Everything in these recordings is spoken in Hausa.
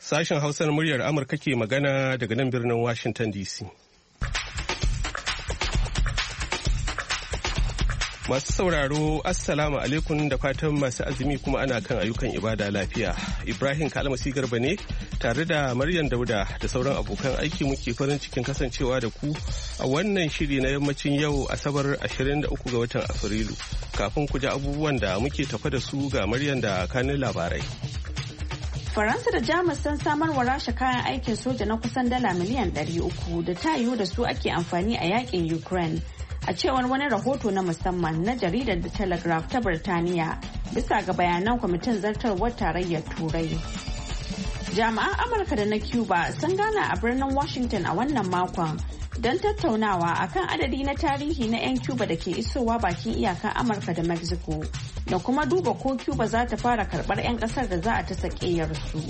Sashen Hausar muryar Amurka ke magana daga nan birnin Washington DC. Masu sauraro, Assalamu alaikum da fatan masu azumi kuma ana kan ayyukan ibada lafiya. Ibrahim Kalmasi Garba ne tare da Maryam Dauda da sauran abokan aiki muke farin cikin kasancewa da ku a wannan shiri na yammacin yau Asabar 23 ga watan Afrilu. Kafin ku ji abubuwan da muke tafa da su ga Maryam da kanin labarai. Faransa da Jamus sun samar wa Rasha kayan aikin soja na kusan dala miliyan 300 da ta yiwu da su ake amfani a yakin Ukraine. A cewar wani rahoto na musamman na jaridar The Telegraph ta Birtaniya bisa ga bayanan kwamitin zartarwar tarayyar Turai. Jami'an Amurka da na Cuba sun gana a birnin Washington a wannan makon don tattaunawa akan adadi na tarihi na 'yan Cuba da ke isowa bakin iyakan Amurka da Mexico da kuma duba ko Cuba za ta fara karɓar 'yan ƙasar da za a ta sakeyarsu.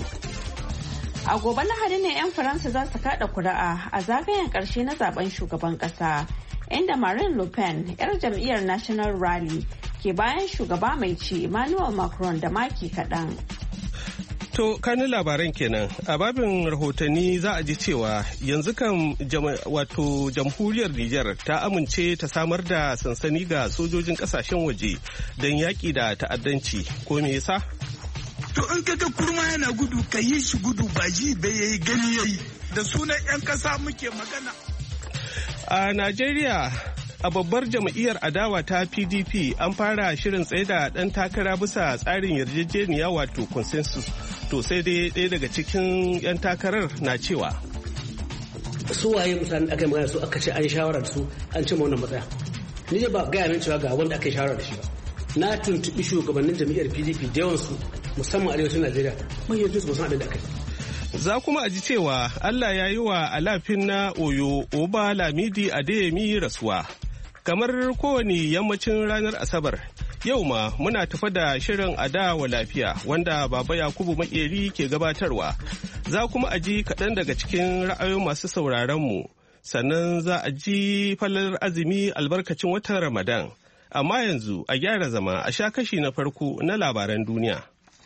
A gobe Lahadi ne 'yan Faransa za su kaɗa kuri'a a zagayen ƙarshe na zaben shugaban ƙasa. Inda Marine Le Pen, 'yar jam'iyyar National Rally, ke bayan shugaba mai ci Emmanuel Macron da maki kaɗan. To, kanin labaran kenan. A babin rahotanni za a ji cewa yanzu kan jamhuriyar Nijar ta amince ta samar da sansani ga sojojin kasashen waje don yaƙi da ta'addanci. Ko me yasa? To, in kaga kurma yana gudu, ka yi shi gudu ba ji bai yayi gani yayi. Da sunan 'yan ƙasa muke magana. A Najeriya, a babbar jam'iyyar adawa ta PDP an fara shirin tsaye da ɗan takara bisa tsarin yarjejeniya wato consensus. To sai dai ɗaya daga cikin 'yan takarar na cewa. Su waye mutane aka yi magana su aka ce an shawara da su an cimma wannan matsaya. Ni ne ba gaya min cewa ga wanda aka yi shawara da shi ba. Na tuntuɓi shugabannin jam'iyyar PDP da yawansu musamman arewacin Najeriya. Mai yanzu su san abin da aka yi. Za kuma a ji cewa Allah ya yi wa alafin na Oyo Oba Lamidi Adeyemi rasuwa. Kamar kowane yammacin ranar Asabar, yau ma muna tafa da shirin adawa lafiya wanda Baba Yakubu Makeri ke gabatarwa. Za kuma a ji kaɗan daga cikin ra'ayoyin masu sauraronmu. Sannan za a ji falar azumi albarkacin watan Ramadan. Amma yanzu a gyara zama a sha kashi na farko na labaran duniya.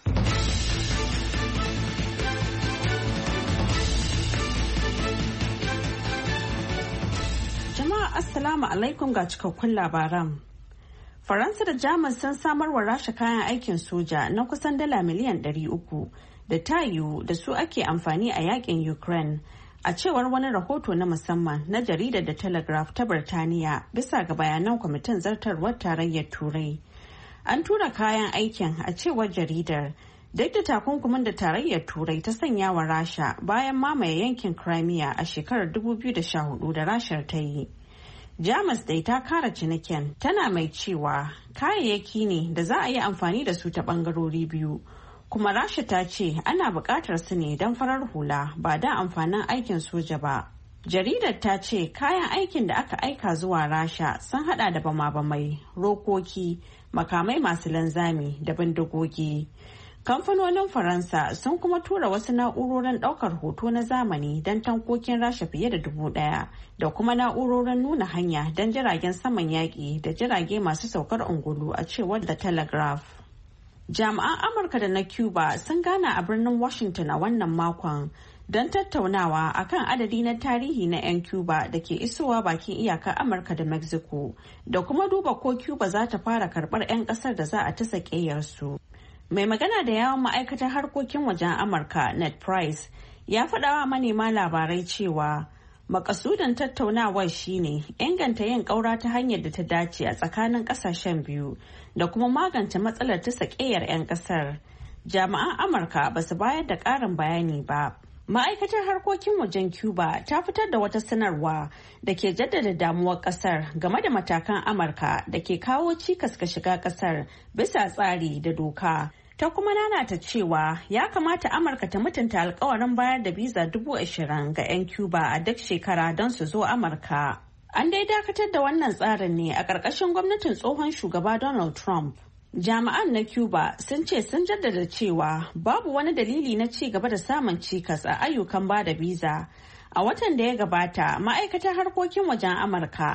Assalamu alaikum ga cikakkun labaran. Faransa da Jamus sun samar wa Rasha kayan aikin soja na kusan dala miliyan 300 da ta yiwu da su ake amfani a yakin Ukraine, a cewar wani rahoto na musamman na jaridar The Telegraph ta Birtaniya bisa ga bayanan kwamitin zartarwar tarayyar Turai. An tura kayan aikin a cewar jaridar duk da takunkumin da tarayyar Turai ta sanya wa Rasha bayan mamaye yankin Crimea a shekarar 2014 da Rashar ta yi. Jamus dai ta kara cinikin tana mai cewa kayayyaki ne da za a yi amfani da su ta bangarori biyu, kuma Rasha ta ce ana buƙatar su ne don farar hula ba don amfanin aikin soja ba. Jaridar ta ce kayan aikin da aka aika zuwa Rasha sun hada da bama-bamai, rokoki, makamai masu linzami da bindigogi. Kamfanonin Faransa sun kuma tura wasu na'urorin ɗaukar hoto na zamani don tankokin Rasha fiye da 1,000 da kuma na'urorin nuna hanya don jiragen saman yaƙi da jirage masu saukar ungulu a cewar The Telegraph. Jami'an Amurka da na Cuba sun gana a birnin Washington a wannan makon don tattaunawa akan adadi na tarihi na 'yan Cuba da ke isowa bakin iyakar Amurka da Mexico da kuma duba ko Cuba za ta fara karɓar 'yan ƙasar da za a ta sakeyarsu. Mai magana da yawon ma'aikatar harkokin wajen Amurka Ned Price ya faɗawa manema labarai cewa makasudin tattaunawar shine inganta yin ƙaura ta hanyar da ta dace a tsakanin ƙasashen biyu da kuma magance matsalar ta sakeyar 'yan ƙasar. Jami'an Amurka ba su bayar da ƙarin bayani ba. Ma'aikatar harkokin wajen Cuba ta fitar da wata sanarwa da ke jaddada damuwar kasar game da matakan Amurka da ke kawo cikas ga shiga kasar bisa tsari da doka. Ta kuma nanata cewa ya kamata Amurka ta mutunta alkawarin bayar da biza 20,000 ga 'yan Cuba a duk shekara don su zo Amurka. An dai dakatar da wannan tsarin ne a ƙarƙashin gwamnatin tsohon shugaba Donald Trump. Jami'an na Cuba sun ce sun jaddada cewa babu wani dalili na ci gaba da samun cikas a ayyukan bada biza. A watan da ya gabata, ma'aikatar harkokin wajen Amurka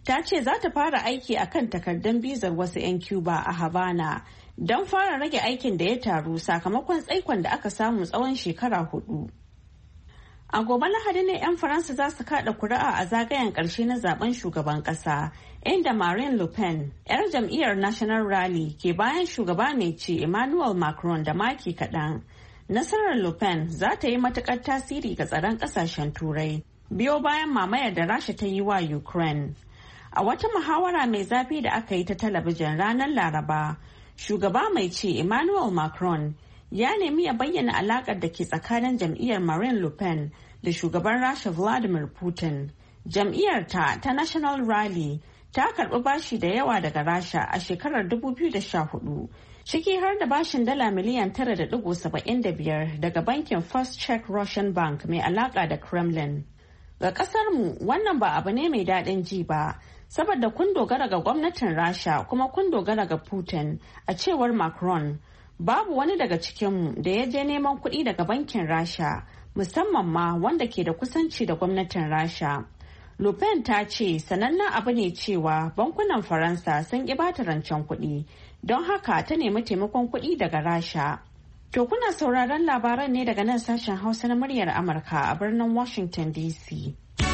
ta ce za ta fara aiki a kan takardun bizar wasu 'yan Cuba a Havana don fara rage aikin da ya taru sakamakon tsaikon da aka samu tsawon shekara 4. A gobe Lahadi ne 'yan Faransa za su kada kuri'a a zagayen ƙarshe na zaben shugaban ƙasa, inda Marine Le Pen, 'yar jam'iyyar National Rally, ke bayan shugaba mai ci Emmanuel Macron da maki kaɗan. Nasarar Le Pen za ta yi matuƙar tasiri ga tsaron ƙasashen Turai, biyo bayan mamayar da Rasha ta yi wa Ukraine. A wata muhawara mai zafi da aka yi ta talabijin ranar Laraba, shugaba mai ci Emmanuel Macron ya nemi ya bayyana alakar da ke tsakanin jam'iyyar Marine Le Pen da shugaban Rasha Vladimir Putin. Jam'iyyar ta National Rally ta karbi bashi da yawa daga Rasha a shekarar 2014, ciki har da bashin dala miliyan 9.75 daga bankin First Czech Russian Bank mai alaka da Kremlin. Ga kasarmu wannan ba abu ne mai daɗin ji ba, saboda kun dogara ga gwamnatin Rasha kuma kun dogara ga Putin, a cewar Macron. Babu wani daga cikinmu da ya je neman kuɗi daga bankin Rasha, musamman ma wanda ke da kusanci da gwamnatin Rasha. Le Pen ta ce sanannen abu ne cewa bankunan Faransa sun ƙi bata rancen kuɗi, don haka ta nemi taimakon kuɗi daga Rasha. To kuna sauraron labaran ne daga nan sashen Hausa na muryar Amurka a birnin Washington DC.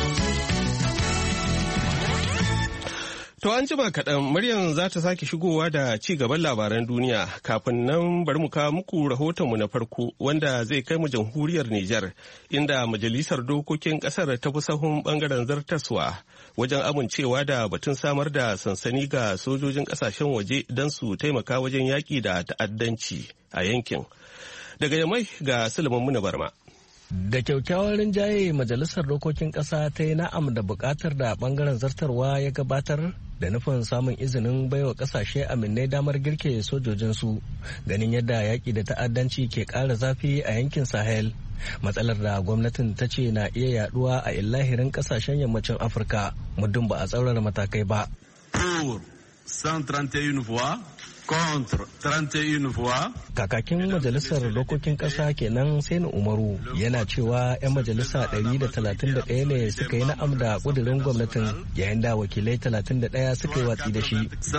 To an jima kaɗan Maryam za ta sake shigowa da ci gaban labaran duniya. Kafin nan bari mu kawo muku rahotonmu na farko wanda zai kai mu jamhuriyar Nijar, inda majalisar dokokin ƙasar ta fi sahun ɓangaren zartaswa wajen amincewa da batun samar da sansani ga sojojin ƙasashen waje don su taimaka wajen yaƙi da ta'addanci a yankin. Daga Yamai ga Sulaiman Muna Barma. Da kyakkyawar rinjaye majalisar dokokin ƙasa ta yi na'am da buƙatar da ɓangaren zartarwa ya gabatar da nufin samun izinin baiwa ƙasashe aminai damar girke sojojinsu ganin yadda yaƙi da ta'addanci ke ƙara zafi a yankin Sahel. Matsalar da gwamnatin ta ce na iya yaduwa a illahirin ƙasashen yammacin Afirka muddin ba a tsaurara matakai ba. Contre 31 voix. Kakakin majalisar dokokin ƙasa kenan Sani Umaru yana cewa 'yan majalisa 131 ne suka yi na'am da ƙudurin gwamnatin yayin da wakilai 31 suka yi watsi da shi.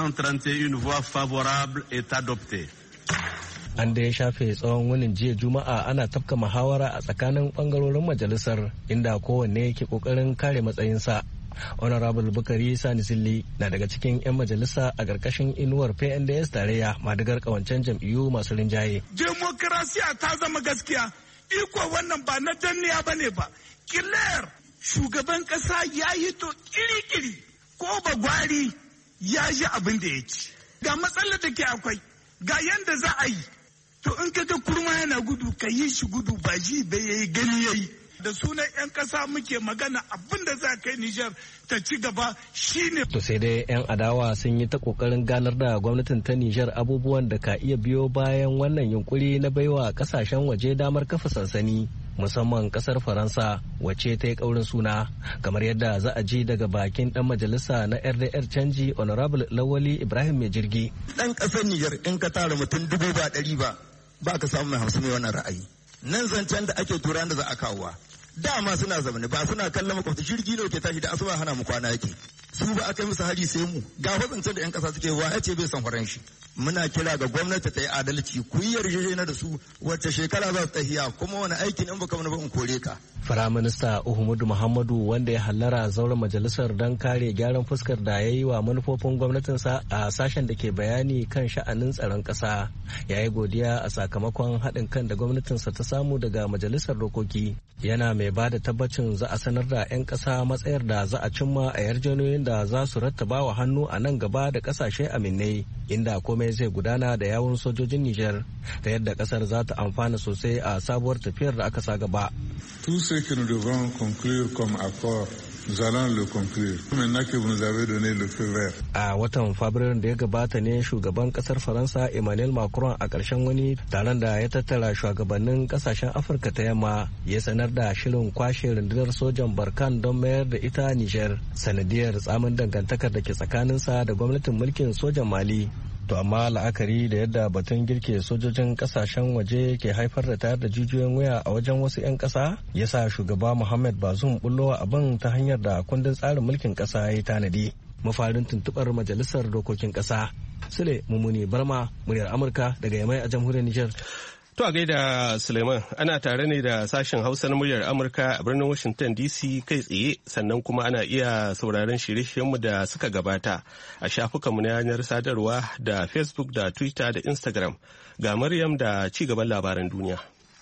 131 voix favorable et adopté. An da ya shafe tsawon wunin jiya Juma'a ana tafka muhawara a tsakanin ɓangarorin majalisar inda kowanne ke ƙoƙarin kare matsayinsa. Honorable Bukari Sani Silli na daga cikin 'yan majalisa a ƙarƙashin inuwar PNDS tarayya madigar ƙawancen jam'iyyu masu rinjaye. Demokrasiya ta zama gaskiya, iko wannan ba na danniya ba ne ba. Kilayar shugaban ƙasa ya yi to kiri-kiri ko bagwari ya ji abin da ya ci. Ga matsalar da ke akwai, ga yanda za a yi. To in kaga kurma yana gudu ka yi shi gudu ba ji bai yayi gani yayi. Da sunan 'yan ƙasa muke magana abin da za kai Nijar ta ci gaba shine. To sai dai 'yan adawa sun yi ta kokarin ganar da gwamnatin ta Nijar abubuwan da ka iya biyo bayan wannan yunkuri na baiwa kasashen waje damar kafa sansani, musamman kasar Faransa wacce ta yi kaurin suna, kamar yadda za a ji daga bakin dan majalisa na RDR canji Honorable Lawali Ibrahim Mai Jirgi. Dan kasar Nijar in ka tara mutum 200 ba ka samu mai 50 mai wannan ra'ayi. Nan zancen da ake turan da za a kawowa. Dama suna zamani ba suna kallon makwabta jirgi ne ke tashi da asuba hana mu kwana yake su ba aka yi musu hari sai mu ga fatsancen da 'yan kasa suke wa ya ce bai san faran shi. Muna kira ga gwamnati ta yi adalci ku yi yarjejena da su wacce shekara za su tahiya kuma wani aikin in baka mana ba in kore ka. Firaminista Uhumudu Muhammadu wanda ya hallara zauren majalisar don kare gyaran fuskar da ya yi wa manufofin gwamnatinsa a sashen da ke bayani kan sha'anin tsaron ƙasa ya yi godiya a sakamakon haɗin kan da gwamnatinsa ta samu daga majalisar dokoki. Yana mai ba da tabbacin za a sanar da 'yan ƙasa matsayar da za a cimma a yarjejeniyoyin da za su rattaba wa hannu a nan gaba da ƙasashe aminai inda komai zai gudana da yawun sojojin Nijar ta yadda ƙasar za ta amfana sosai a sabuwar tafiyar da aka sa gaba. Tout ce que nous devons conclure comme accord, nous allons le conclure. Maintenant que vous nous avez donné le feu vert. A watan Fabrairun da ya gabata ne shugaban kasar Faransa Emmanuel Macron a ƙarshen wani taron da ya tattara shugabannin kasashen Afirka ta yamma ya sanar da shirin kwashe rundunar sojan Barkan don mayar da ita Niger sanadiyar tsamin dangantakar da ke tsakaninsa da gwamnatin mulkin sojan Mali. To amma la'akari da yadda batun girke sojojin kasashen waje ke haifar da tayar da jijiyoyin wuya a wajen wasu 'yan ƙasa ya sa shugaba Muhammad Bazoum bullowa abin ta hanyar da kundin tsarin mulkin ƙasa ya tanadi. mafarin tuntubar majalisar dokokin ƙasa. Sule Mumuni Barma, muryar Amurka daga Yamai a jamhuriyar Nijar. To a gaida Suleiman, ana tare ne da sashen Hausa na muryar Amurka a birnin Washington DC kai tsaye, sannan kuma ana iya sauraron shirye-shiryenmu da suka gabata a shafukanmu na yanar sadarwa da Facebook da Twitter da Instagram. Ga Maryam da ci gaban labaran duniya.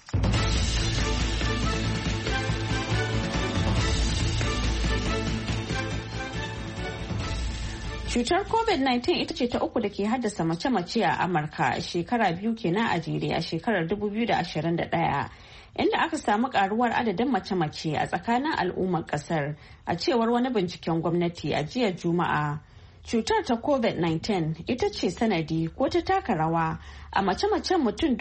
Cutar COVID-19 ita ce ta uku da ke haddasa mace-mace a Amurka shekara biyu kenan a jere a shekarar 2021, inda aka samu karuwar adadin mace-mace a tsakanin al'ummar kasar a cewar wani binciken gwamnati a jiya Juma'a. Cutar ta COVID-19 ita ce sanadi ko ta taka rawa a mace-macen mutum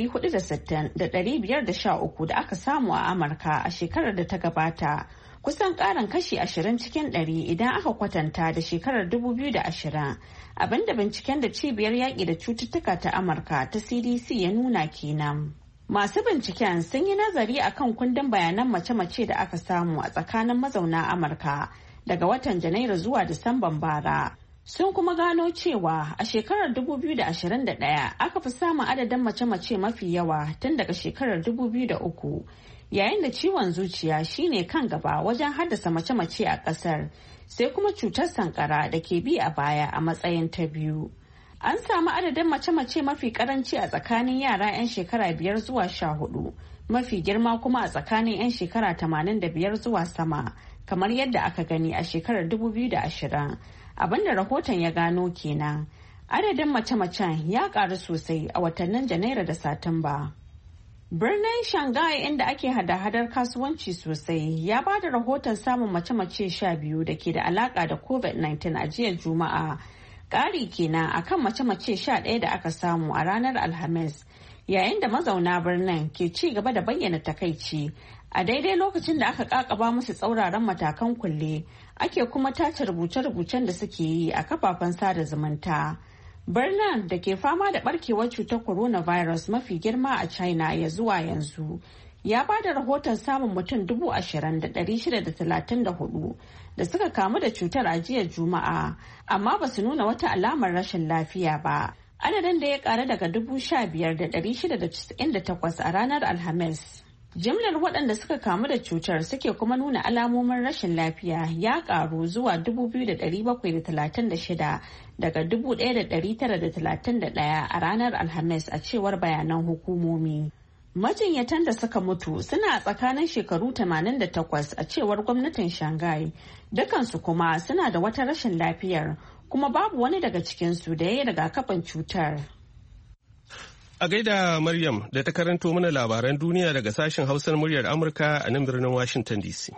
460,513 da aka samu a Amurka a shekarar da ta gabata. Kusan karin kashi 20 cikin 100 idan aka kwatanta da shekarar 2020, abinda binciken da cibiyar yaƙi da cututtuka ta Amurka ta CDC ya nuna kenan. Masu binciken sun yi nazari akan kundin bayanan mace-mace da aka samu a tsakanin mazauna Amurka daga watan Janairu zuwa Disamban bara. Sun kuma gano cewa a shekarar 2021 aka fi samun adadin mace-mace mafi yawa tun daga shekarar 2003. Yayin da ciwon zuciya shine kan gaba wajen haddasa mace-mace a kasar, sai kuma cutar sankara da ke bi a baya a matsayin ta biyu. An samu adadin mace-mace mafi karanci a tsakanin yara 'yan shekara 5 zuwa 14, mafi girma kuma a tsakanin 'yan shekara 85 zuwa sama, kamar yadda aka gani a shekarar 2020. Abinda rahoton ya gano kenan. Adadin mace-macen ya karu sosai a watannin Janairu da Satumba. Birnin Shanghai, inda ake hada-hadar kasuwanci sosai, ya ba da rahoton samun mace-mace 12 da ke da alaka da COVID-19 a jiya Juma'a. Ƙari kenan akan mace-mace 11 da aka samu a ranar Alhamis, yayin da mazauna birnin ke ci gaba da bayyana takaici. A daidai lokacin da aka kakaba musu tsauraran matakan kulle, ake kuma tace rubuce-rubucen da suke yi a kafafen sada zumunta. Birnin da ke fama da barkewar cutar coronavirus mafi girma a China ya zuwa yanzu ya ba da rahoton samun mutum 20,634 da suka kamu da cutar a jiya Juma'a, amma ba su nuna wata alamar rashin lafiya ba. Adadin da ya ƙaru daga 15,698 a ranar Alhamis. Jimlar waɗanda suka kamu da cutar suke kuma nuna alamomin rashin lafiya ya ƙaru zuwa 2,736 daga 1,931 a ranar Alhamis a cewar bayanan hukumomi. Majinyatan da suka mutu suna a tsakanin shekaru 88 a cewar gwamnatin Shanghai, dukansu kuma suna da wata rashin lafiyar, kuma babu wani daga cikinsu da ya yi rigakafin cutar. A gaida Maryam da ta karanto mana labaran duniya daga sashen Hausar muryar Amurka a nan birnin Washington DC.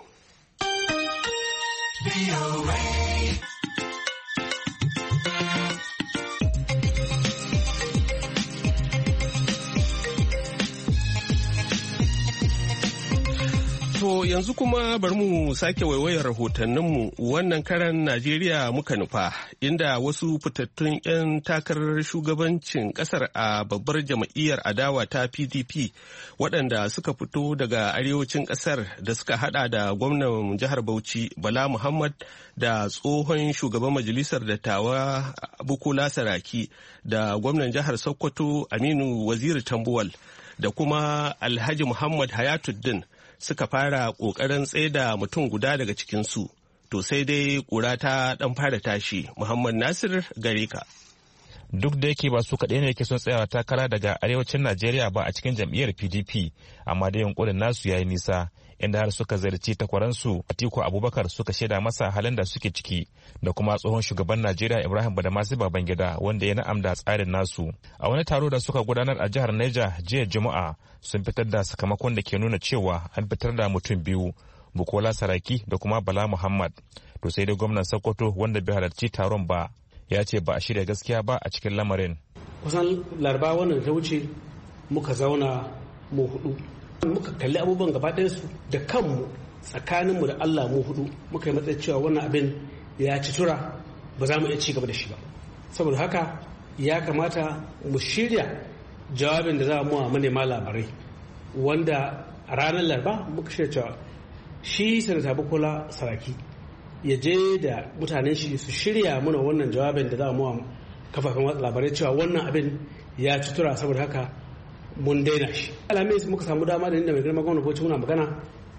To yanzu kuma bari mu sake waiwayar rahotanninmu, wannan karan Najeriya muka nufa, inda wasu fitattun 'yan takarar shugabancin kasar a babbar jam'iyyar adawa ta PDP waɗanda suka fito daga arewacin kasar da suka hada da gwamnan jihar Bauchi Bala Muhammad da tsohon shugaban majalisar dattawa Bukola Saraki da gwamnan jihar Sokoto Aminu Waziri Tambuwal da kuma Alhaji Muhammad Hayatuddin suka fara ƙoƙarin tsaida mutum guda daga cikinsu. To sai dai ƙura ta ɗan fara tashi. Muhammad Nasir gare ka. Duk da yake ba su kaɗai ne ke son tsayawa takara daga arewacin Najeriya ba a cikin jam'iyyar PDP, amma da yunƙurin nasu ya yi nisa, inda har suka zarci takwaransu Atiku Abubakar suka shaida masa halin da suke ciki, da kuma tsohon shugaban Najeriya Ibrahim Badamasi Babangida wanda ya na'am da tsarin nasu. A wani taro da suka gudanar a jihar Niger jiya Juma'a sun fitar da sakamakon da ke nuna cewa an fitar da mutum biyu, Bukola Saraki da kuma Bala Muhammad. To sai dai gwamnan Sokoto wanda bai halarci taron ba ya ce ba a shirya gaskiya ba a cikin lamarin. Kusan laraba wannan ta wuce muka zauna mu hudu, muka kalli abubuwan gaba su da kanmu tsakaninmu da Allah mu hudu, muka yi matsayin cewa wannan abin ya ci tura, ba za mu iya ci gaba da shi ba. Saboda haka ya kamata mu shirya jawabin da za mu wa manema labarai, wanda a ranar laraba muka shirya cewa shi sanata Bukola Saraki ya je da mutanen shi su shirya mana wannan jawabin da za mu kafafen watsa labarai cewa wannan abin ya ci tura saboda haka mun daina shi. Alhamis muka samu dama da inda mai girma gwamnati Bauchi muna magana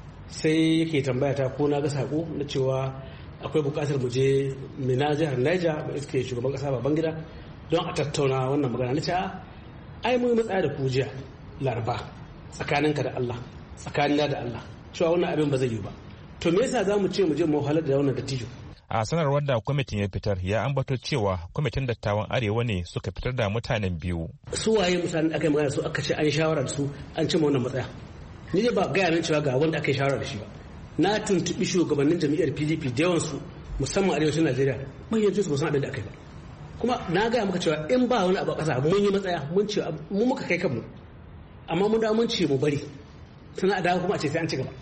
sai yake tambaya ta ko na ga sako na cewa akwai bukatar mu je Mina jihar Niger mu iske shugaban kasa Babangida don a tattauna wannan magana. Na ce ai mun matsaya da ku jiya Laraba tsakaninka da Allah tsakanina da Allah cewa wannan abin ba zai yi ba. To me yasa za mu ce mu je mu halar da wannan dattijo? A sanarwar da kwamitin ya fitar ya ambato cewa kwamitin dattawan arewa ne suka fitar da mutanen biyu. Su waye mutanen aka yi magana su aka ce an shawara da su an cimma wannan matsaya. Ni dai ba gaya min cewa ga wanda aka yi shawara da shi ba. Na tuntuɓi shugabannin jam'iyyar PDP da yawansu musamman arewacin Najeriya mun yanzu su san abin da aka yi ba. Kuma na gaya maka cewa in ba wani abu a ƙasa mun yi matsaya mun ce mu muka kai kanmu amma mun da mun ce mu bari sannan a dawo kuma a ce sai an ci gaba.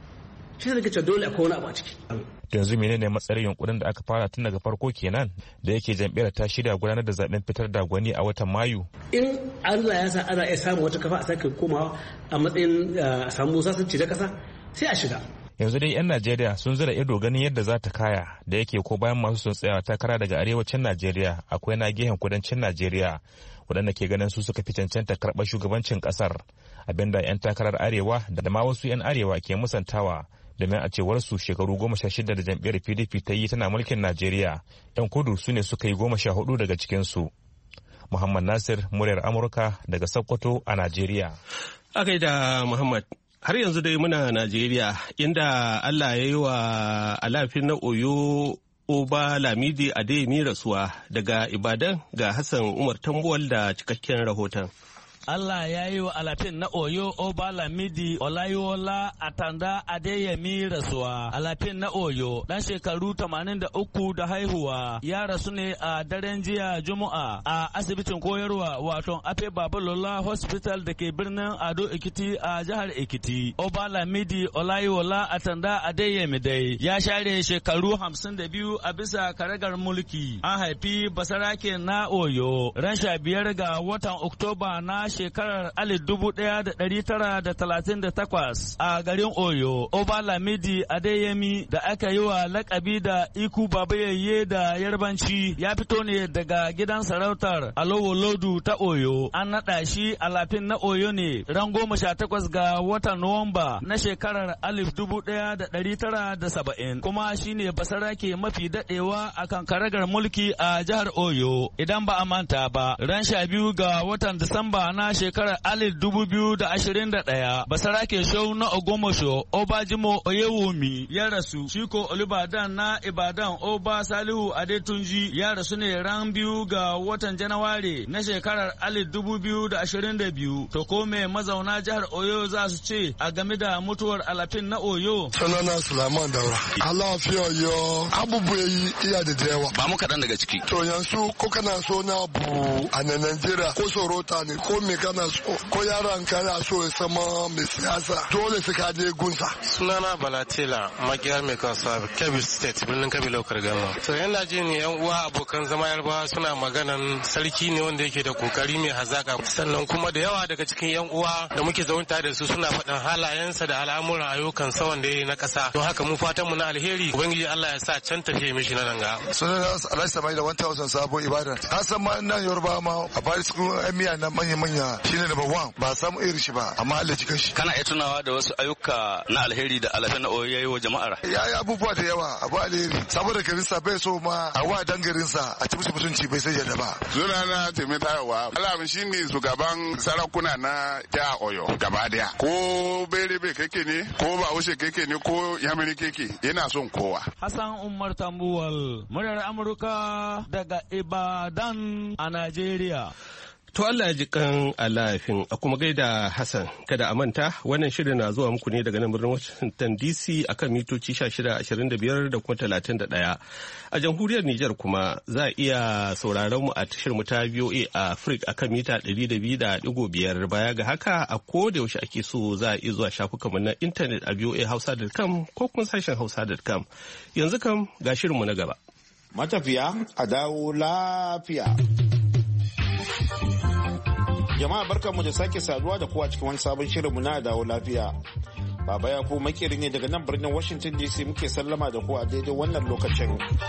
Shi ne kace dole akwai wani abu a ciki. Yanzu menene matsayin yunkurin da aka fara tun daga farko kenan da yake jam'iyyar ta shirya gudanar da zaben fitar da gwani a watan Mayu. In Allah ya sa ana iya samun wata kafa a sake komawa a matsayin a samu sasanci da kasa sai a shiga. Yanzu dai 'yan Najeriya sun zura ido ganin yadda za ta kaya da yake ko bayan masu sun tsayawa takara daga arewacin Najeriya akwai na gehen kudancin Najeriya waɗanda ke ganin su suka fi cancanta karɓar shugabancin ƙasar abinda 'yan takarar arewa da ma wasu 'yan arewa ke musantawa domin a cewar su shekaru 16 da jam'iyyar PDP ta yi tana mulkin Najeriya 'yan kudu su ne suka yi 14 daga cikinsu. Muhammad Nasir muryar Amurka daga Sokoto a Najeriya. A gaida Muhammad. Har yanzu dai muna Najeriya inda Allah ya yi wa alafin na Oyo Oba Lamidi Adeyemi rasuwa daga Ibadan ga Hassan Umar Tambuwal da cikakken rahoton. Allah ya yi wa alafin na Oyo Oba Lamidi Olayiwola Atanda Adeyemi rasuwa. Alafin na Oyo dan shekaru 83 da haihuwa ya rasu ne a daren jiya Juma'a a asibitin koyarwa wato Afe Babalola Hospital da ke birnin Ado Ekiti a jihar Ekiti. Oba Lamidi Olayiwola Atanda Adeyemi dai ya share shekaru 52 a bisa karagar mulki. An haifi basarake na Oyo ran 15 ga watan Oktoba na shekarar 1938 a garin Oyo. Oba Lamidi Adeyemi da aka yi wa lakabi da Iku Babayeye da Yarbanci ya fito ne daga gidan sarautar Alowolodu ta Oyo. An naɗa shi alafin na Oyo ne ran 18 ga watan Nuwamba na shekarar 1970 kuma shine basarake mafi daɗewa a kan karagar mulki a jihar Oyo. Idan ba a manta ba ran 12 ga watan Disamba na shekarar 2021 basarake Shehu na Ogomosho Obajimo Oyewumi ya rasu. Shiko Olubadan na Ibadan Oba Salihu Adetunji ya rasu ne ran 2 ga watan Janairu na shekarar 2022. To ko me mazauna jihar Oyo za su ce a game da mutuwar alafin na Oyo? Sunana Sulaiman Daura. Allah fi Oyo abubuwa iya da yawa. Ba mu kaɗan daga ciki. To yanzu ko kana so na bu a Najeriya ko sorota ne ko me kana so ko yaran kana so ya sama mai siyasa dole su ka je gunsa. Sunana Balatela Magiyar mai kasa Kebbi State birnin Kebbi Lokar Gama. To yana ji ne yan uwa abokan zama Yarbawa suna maganan sarki ne wanda yake da kokari mai hazaka sannan kuma da yawa daga cikin yan uwa da muke zaunta da su suna faɗin halayensa da al'amuran ayyukan sa wanda yayi na ƙasa. Don haka mu fatan mu na alheri ubangiji Allah ya sa can tafiye mishi na nan ga. Sunana Alhaji Samai da 1000 sabo Ibadan. An san ma nan Yoruba ma a bari cikin emiya na manya shine number 1 ba samu irin shi ba amma Allah cikin shi. Kana iya tunawa da wasu ayyuka na alheri da alafin na Oyo yayi wa jama'ar? Ya yi abubuwa da yawa abu alheri saboda garinsa bai so ma a wa dangarinsa a ci musu mutunci bai sai yadda ba. Sunana Temi Tayowa Alamin shine shugaban sarakuna na jihar Oyo gaba daya. Ko Berebe keke ne ko Bahaushe keke ne ko Yamiri keke yana son kowa. Hassan Umar Tambuwal muryar Amurka daga Ibadan a Najeriya. To Allah ya ji kan alafin a kuma gaida Hassan. Kada a manta wannan shirin na zuwa muku ne daga nan birnin Washington DC akan mitoci 1625 da kuma 31. A jamhuriyar Nijar kuma za a iya sauraron mu a tashar mu ta VOA Africa akan mita 200.5. Baya ga haka a koda yaushe ake so za a iya zuwa shafukan mu na intanet a voahausa.com ko kuma sashen hausa.com. Yanzu kam ga shirin mu na gaba. Matafiya a dawo lafiya. Jama'a barkanmu da sake saduwa da kowa cikin wani sabon shirinmu na dawo lafiya. Baba ya ko makeri ne daga nan birnin Washington DC muke sallama da ku a daidai wannan lokacin.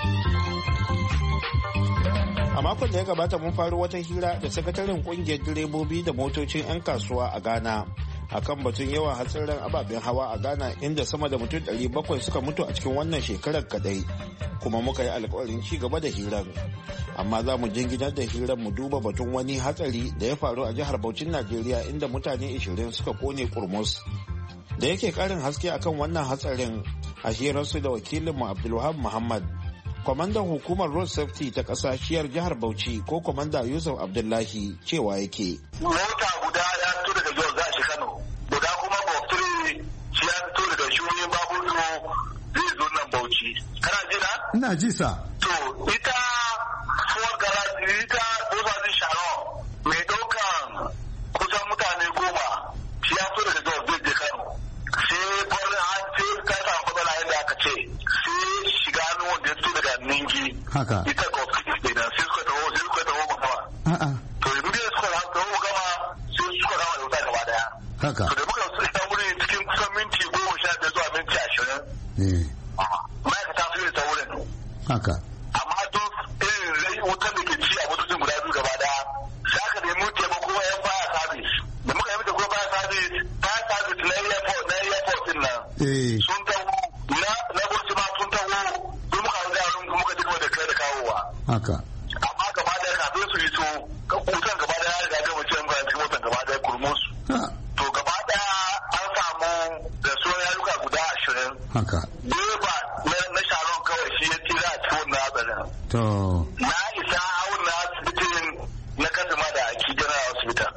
A makon da ya gabata mun faru wata hira da sakataren kungiyar direbobi da motocin 'yan kasuwa a Ghana akan batun yawan hatsarin ababen hawa a Ghana inda sama da mutum 700 suka mutu a cikin wannan shekarar kadai. Kuma muka yi alkawarin ci gaba da hirar. Amma za mu jinginar da hirar mu duba batun wani hatsari da ya faru a jihar Bauchin Najeriya inda mutane 20 suka kone kurmus. Da yake karin haske akan wannan hatsarin a hirarsu da wakilinmu Abdulwahab Muhammad. Kwamandan hukumar road safety ta kasashiyar jihar Bauchi ko kwamanda Yusuf Abdullahi cewa yake. Mota guda ya fito daga Jos za shi Kano, guda kuma Boftiri shi ya fito daga Shuni Baburu zai zo nan Bauchi. Kana ji na? Ina ji sa. To ita Ford Garage ita Bozazin Sharon mai ɗaukan kusan mutane 10 shi ya fito daga Jos zai je Kano. Sai Borno an ce ta samu matsala yadda aka ce. Sai shiga hannun wanda ya fito daga Ningi. Haka. Ita Boftiri kenan sai suka taho magama. To yanzu dai suka taho magama sai suka kama da wuta gaba daya. Haka. To da muka isa wurin cikin kusan minti 15 zuwa minti 20. Ma'aikata su yi ta wurin. Haka. Amma duk irin rai wutar da ke ci a motocin guda biyu gaba daya. Sai aka nemi taimako yan fire service. Da muka yi taimako fire service na airport din nan. Sun taho na Bauchi ma sun taho duk muka hau yaron muka ji da kai da kawowa. Haka. Amma gaba daya kafin su iso wutan gaba daya ya riga gama cikin cikin motan gaba daya kurmus. To gaba daya an samu da sunan yaruka guda 20. Haka. Direba na Sharon kawai shi ya tira a cikin wannan hatsarin. To. Na isa hawan na asibitin na Kaduna da Aki General Hospital.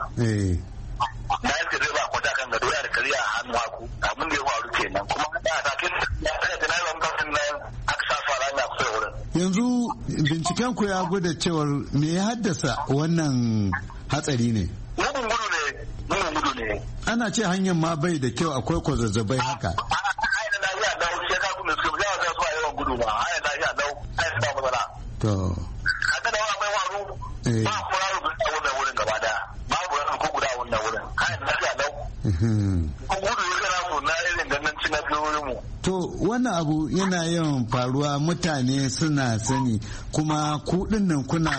Na yi direba kwata kan gado ya da kariya a hannu haku. Abin da ya faru kenan kuma a takin ya tsaya da naira mutane nan aka sa fara na kusa da wurin. Yanzu binciken ku ya gwada cewar me ya haddasa wannan hatsari ne? Mugun gudu ne. Ana ce hanyar ma bai da kyau akwai kwazazzabai haka. Hanyar lafiya dau sai ka kuma su yawa za su a yawan gudu ba. Hanyar lafiya dau hanyar da matsala. To. Haka da wani mai waru ba ku yaro a wannan wurin gaba daya. Babu wani ko guda wannan wurin. Hanyar lafiya dau. Gudu ya kana so na irin ganin cin na wurin mu. To wannan abu yana yawan faruwa mutane suna sani kuma kuɗin nan kuna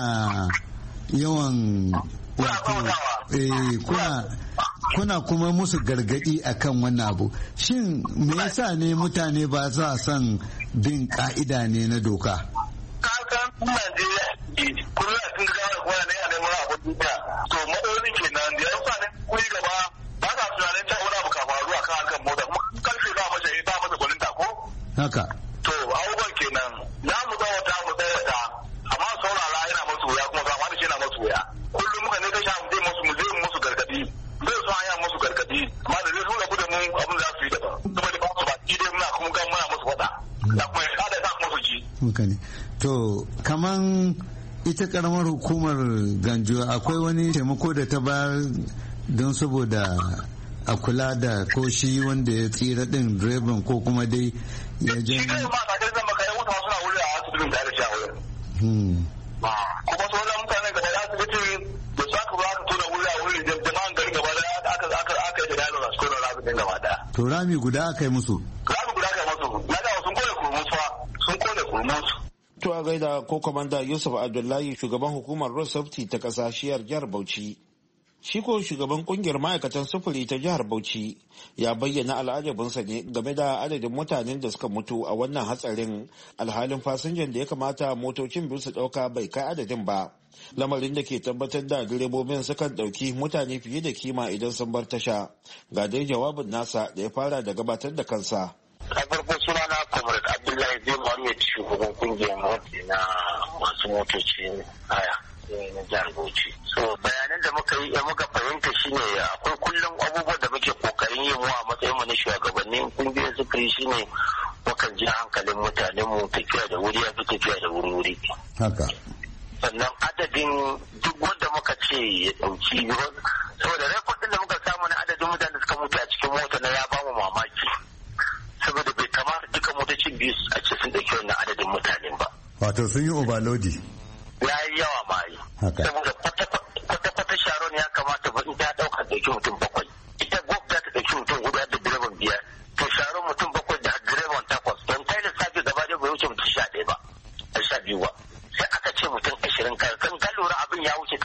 yawan wato kuna kuma musu gargadi akan wannan abu. Shin me yasa ne mutane ba za son bin ka'ida ne na doka? Kasan Najeriya kuma a cikin gawar kuma ne a neman abin duniya. To matsalolin kenan da yasa ne kuri gaba ba sa tunanin ta wani abu ka faru akan harkar mota kuma karfe ba masa gwaninta ko? Haka. To abubuwan kenan na mu tsawata amma saurara yana masu wuya kuma kama da shi yana masu wuya. Kullum muka ne ta sha mu zai musu gargadi. Zai so hanya musu gargadi amma da zai tura da mu abin da za su yi daban. Saboda ba su baki dai muna kuma gan muna musu faɗa. Da kuma ya kada sa musu ji. Muka ne. To kaman ita karamar hukumar Ganjo akwai wani taimako da ta bayar don saboda a kula da ko shi wanda ya tsira din direban ko kuma dai ya je. Shi ne ma ka zama kai wuta suna wuri a asibitin da aka ci a wurin. Kuma sauran mutanen gaba da asibitin da su aka ba aka tona wuri a wuri da jama'an gari gaba da aka yi da yaro a cikin rabin gaba da. To rami guda aka yi musu. Rami guda aka yi musu. Na da sun kone kurmus fa sun kone kurmus. To a gaida ko kwamanda Yusuf Abdullahi shugaban hukumar road safety ta kasashiyar jihar Bauchi. Shi ko shugaban kungiyar ma'aikatan sufuri ta jihar Bauchi ya bayyana al'ajabinsa ne game da adadin mutanen da suka mutu a wannan hatsarin alhalin fasinjan da ya kamata motocin biyu su ɗauka bai kai adadin ba. Lamarin da ke tabbatar da direbobin sukan ɗauki mutane fiye da kima idan sun bar tasha. Ga dai jawabin nasa da ya fara da gabatar da kansa. A farko sunana Comrade Abdullahi zai Muhammad shugaban kungiyar na masu motocin haya. Na jihar Bauchi. So bayanan da muka fahimta shine akwai kullum abubuwan da muke kokarin yi mu a matsayin mu na shugabannin kungiyar sufuri shine mukan ji hankalin mutanen mu tafiya da wuri ya fi tafiya da wuri. Haka. Sannan adadin duk wanda muka ce ya dauki saboda rekodin da muka samu na adadin mutanen da suka mutu a cikin mota na ya bamu mamaki. Saboda bai kamata duka motocin biyu a ce sun dauki wannan adadin mutanen ba. Wato sun yi overloading. Ya yi yawa ma yi. Saboda kwata-kwata Sharon ya kamata ba in ta ɗauka ɗauki mutum 7. Ita Gob za ta ɗauki mutum 4 da direban 5.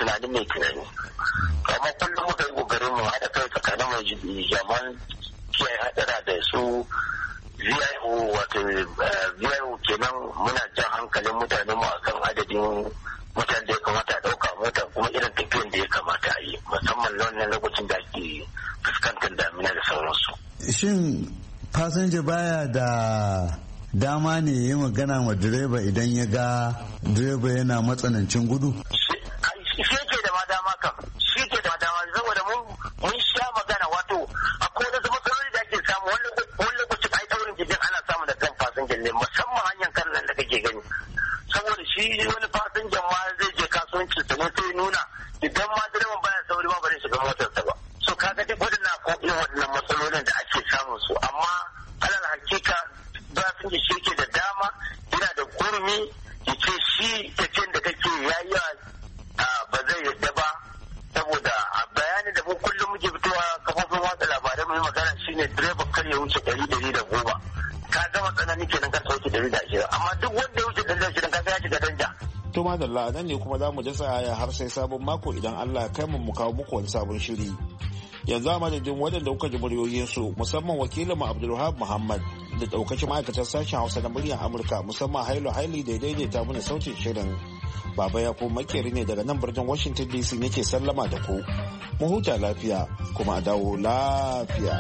tunanin mai tunani. Amma kullum muka yi kokarin mu haɗa kai tsakanin mai jaman kiyaye haɗara da su VIO wato VIO kenan muna jan hankalin mutane mu akan adadin mutane da ya kamata a ɗauka mota kuma irin tafiyan da ya kamata a yi musamman wannan lokacin da ake fuskantar damina da sauransu. Shin fasinja baya da dama ne yi magana wa direba idan ya ga direba yana matsanancin gudu? Shi ke da ma dama kan, shi ke da dama saboda mun sha magana wato akwai wasu matsaloli da ake samu wani lokacin ai taurin jirgin ana samu da kan fasinjan ne musamman hanyar kan nan da kake gani. Saboda shi wani fasinjan ma zai je kasuwanci sa ne sai nuna idan ma direban baya sauri ma ba zai shiga motarsa ba. So kaga duk waɗannan ko irin waɗannan matsalolin da ake samun su amma alal hakika fasinja shi ke da dama yana da gurmi ya ce shi tafiyan da kake yayi ba zai yadda ba saboda a bayanin da mu kullum muke fitowa kafofin watsa labarai mai magana shine direba kar ya wuce 110 ka gama tsanani kenan ka sauke 120 amma duk wanda ya wuce 120 ka ya shiga danja. To madalla nan ne kuma za mu dasa aya har sai sabon mako idan Allah ya kai mu kawo muku wani sabon shiri. Yanzu a madadin waɗanda kuka ji muryoyinsu musamman wakilin mu Abdulwahab Muhammad da ɗaukacin ma'aikatar sashen Hausa na muryar Amurka musamman Haili da ya daidaita mana sautin shirin. Baba ya ko makeri ne daga nan birnin Washington DC nake sallama da ku. Mu huta lafiya kuma a dawo lafiya.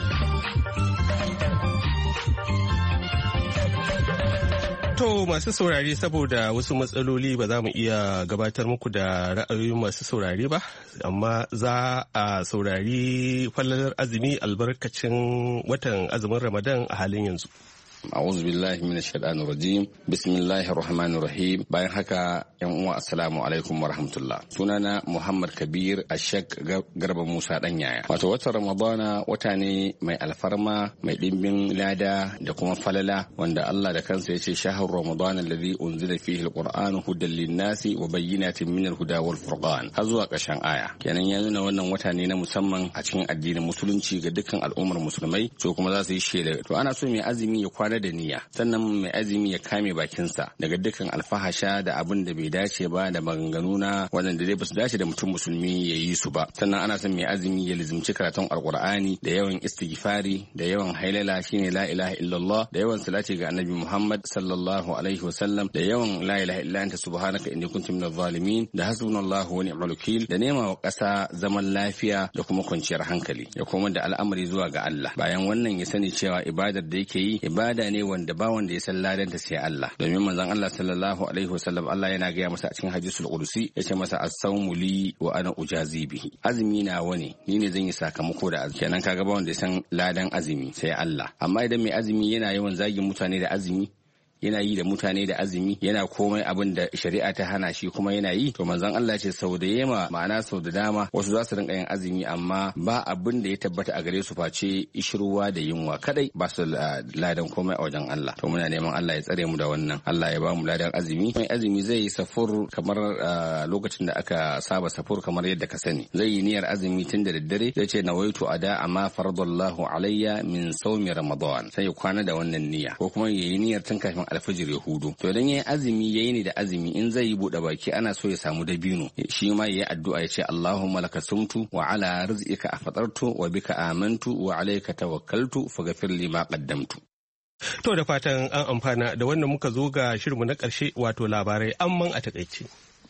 To masu saurare saboda wasu matsaloli ba za mu iya gabatar muku da ra'ayoyin masu saurare ba, amma za a saurari falalar azumi albarkacin watan azumin Ramadan a halin yanzu. A'udhu billahi minash shaitanir rajim. Bismillahir rahmanir rahim. Bayan haka yan uwa assalamu alaikum wa rahmatullah. Sunana Muhammad Kabir Ashak Garba Musa Danyaya. Wato watan Ramadana wata ne mai alfarma, mai dimbin lada da kuma falala wanda Allah da kansa yace shahar Ramadana alladhi unzila fihi alqur'anu hudan lin-nasi wa bayyinatin minal huda wal furqan. Har zuwa ƙarshen aya. Kenan ya nuna wannan wata ne na musamman a cikin addinin musulunci ga dukkan al'ummar musulmai, so kuma za su yi shaida. To ana so mai azumi ya kwana da niyya, sannan mai azumi ya kame bakinsa daga dukkan alfahasha da abin da bai dace ba da maganganu na wadanda dai basu dace da mutum musulmi ya yi su ba. Sannan ana son mai azumi ya lizimci karatun alqur'ani da yawan istighfari da yawan hailala shine la ilaha illallah da yawan salati ga annabi Muhammad sallallahu alaihi wasallam da yawan la ilaha illa anta subhanaka inni kuntu minadh zalimin da hasbunallahu wa ni'mal wakil da nema wa ƙasa zaman lafiya da kuma kwanciyar hankali ya koma da al'amari zuwa ga Allah. Bayan wannan ya sani cewa ibadar da yake yi ibada ne wanda ba wanda ya san ladanta sai Allah, domin manzon Allah sallallahu alaihi wasallam Allah yana gaya masa a cikin hadisul qudsi yace masa as-sawmu li wa ana ujazi bihi. Azumi na wani ni ne zan yi sakamako da azumi. Kenan kaga ba wanda ya san ladan azumi sai Allah. Amma idan mai azumi yana yawan zagin mutane da azumi, yana yi da mutane da azumi, yana komai abin da shari'a ta hana shi kuma yana yi, to manzon Allah ce sau da yema ma'ana sau da dama wasu za su rinka yin azumi amma ba abin da ya tabbata a gare su face ishruwa da yunwa kadai, ba su ladan komai a wajen Allah. To muna neman Allah ya tsare mu da wannan, Allah ya ba mu ladan azumi. Mai azumi zai yi safur kamar lokacin da aka saba safur kamar yadda ka sani, zai yi niyyar azumi tun da daddare, zai ce nawaitu ada amma faradallahu alayya min sawmi ramadan, sai ya kwana da wannan niyya, ko kuma yayi niyyar tun kafin alfajir ya hudu. To idan yayi azumi yayi ne da azumi, in zai yi bude baki ana so ya samu dabino, shi ma yayi addu'a ya ce Allahumma laka sumtu wa ala rizqika afatartu wa bika amantu wa alayka tawakkaltu faghfir li ma qaddamtu. To da fatan an amfana da wannan muka zo ga shirinmu na ƙarshe wato labarai amman a takaice.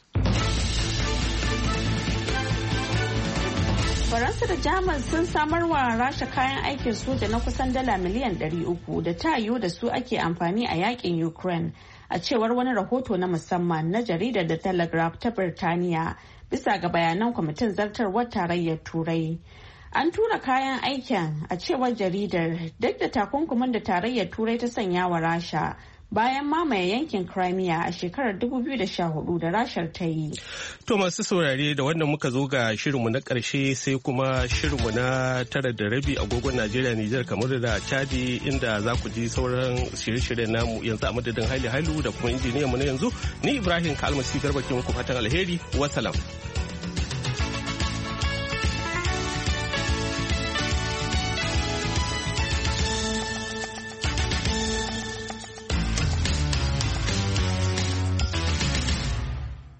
Faransa da Jamus sun samar wa Rasha kayan aikin soja na kusan dala miliyan 300 da ta yiwu da su ake amfani a yakin Ukraine, a cewar wani rahoto na musamman na jaridar The Telegraph ta Birtaniya bisa ga bayanan kwamitin zartarwar tarayyar Turai. An tura kayan aikin a cewar jaridar duk da takunkumin da tarayyar Turai ta sanya wa Rasha bayan mamaye yankin Crimea a shekarar 2014 da Rashar ta yi. To masu saurare da wannan muka zo ga shirinmu na ƙarshe sai kuma shirinmu na 9:30 agogon Najeriya, Nijar, kamar da Chadi, inda za ku ji sauran shirye-shiryen namu yanzu a madadin Hailu da kuma injiniyanmu na yanzu. Ni Ibrahim Kalmasi Garba ke muku fatan alheri. Wassalam.